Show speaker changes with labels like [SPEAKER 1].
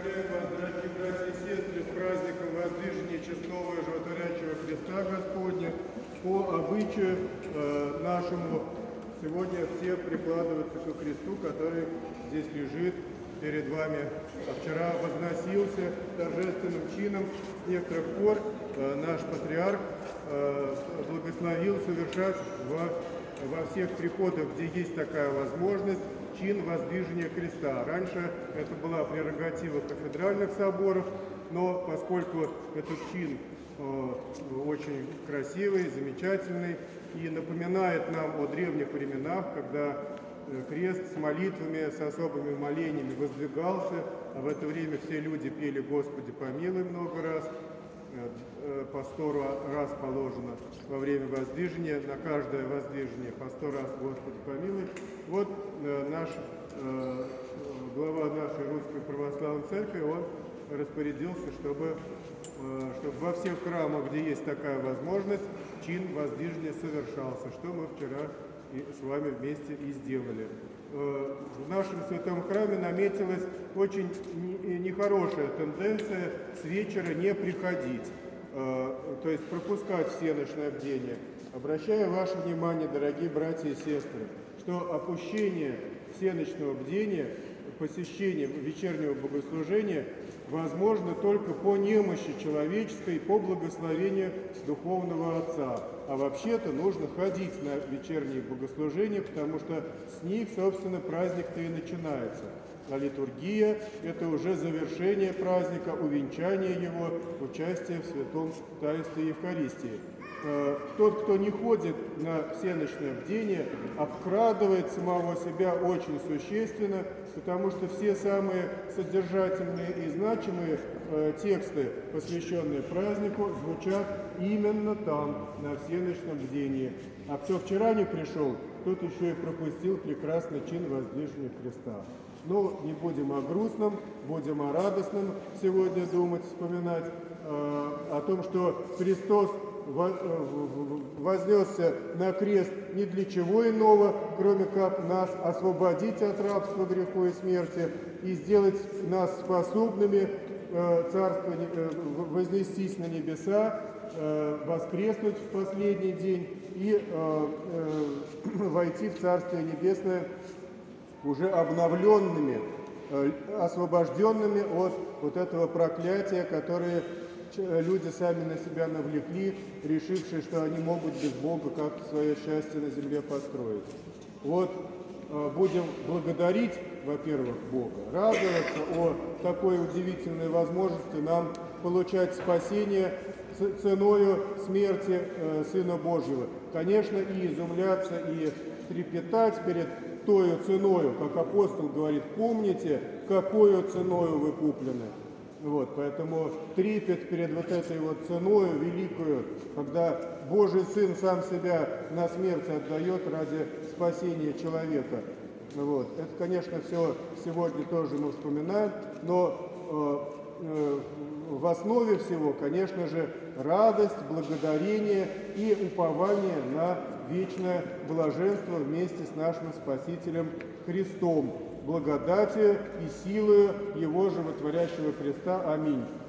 [SPEAKER 1] Поздравляю вас, дорогие братья и сестры, с праздником воздвижения честного и животворящего Христа Господня. По обычаю нашему сегодня все прикладываются ко кресту, который здесь лежит перед вами. Вчера возносился торжественным чином. С некоторых пор наш патриарх благословил совершать во всех приходах, где есть такая возможность, чин воздвижения креста. Раньше это была прерогатива кафедральных соборов, но поскольку этот чин очень красивый, замечательный и напоминает нам о древних временах, когда крест с молитвами, с особыми молениями воздвигался, а в это время все люди пели «Господи, помилуй» много раз, по 100 раз положено во время воздвижения, на каждое воздвижение по 100 раз «Господи, помилуй». Вот наш глава нашей Русской Православной Церкви, он распорядился, чтобы во всех храмах, где есть такая возможность, чин воздвижения совершался, что мы вчера с вами вместе и сделали. В нашем святом храме наметилась очень нехорошая тенденция с вечера не приходить, то есть пропускать всеночное бдение. Обращаю ваше внимание, дорогие братья и сестры, что опущение всеночного бдения, посещение вечернего богослужения возможно только по немощи человеческой, по благословению Духовного Отца. А вообще-то нужно ходить на вечерние богослужения, потому что с них, собственно, праздник-то и начинается. А литургия – это уже завершение праздника, увенчание его, участие в святом таинстве Евхаристии. Тот, кто не ходит на всеночное бдение, обкрадывает самого себя очень существенно, потому что все самые содержательные и значимые тексты, посвященные празднику, звучат именно там, на всеночном бдении. А кто вчера не пришел, тот еще и пропустил прекрасный чин воздвижения креста. Но не будем о грустном, будем о радостном сегодня думать, вспоминать, о том, что Христос вознесся на крест не для чего иного, кроме как нас освободить от рабства, греху и смерти и сделать нас способными вознестись на небеса, воскреснуть в последний день и войти в Царствие Небесное уже обновленными, освобожденными от вот этого проклятия, которое люди сами на себя навлекли, решившие, что они могут без Бога как-то свое счастье на земле построить. Вот будем благодарить, во-первых, Бога, радоваться о такой удивительной возможности нам получать спасение ценою смерти Сына Божьего. Конечно, и изумляться, и трепетать перед тою ценою, как апостол говорит, помните, какою ценою вы куплены. Вот, поэтому трепет перед вот этой вот ценою великую, когда Божий Сын сам себя на смерть отдает ради спасения человека. Вот. Это, конечно, все сегодня тоже мы вспоминаем, но в основе всего, конечно же, радость, благодарение и упование на вечное блаженство вместе с нашим Спасителем Христом, благодатью и силою Его животворящего креста. Аминь.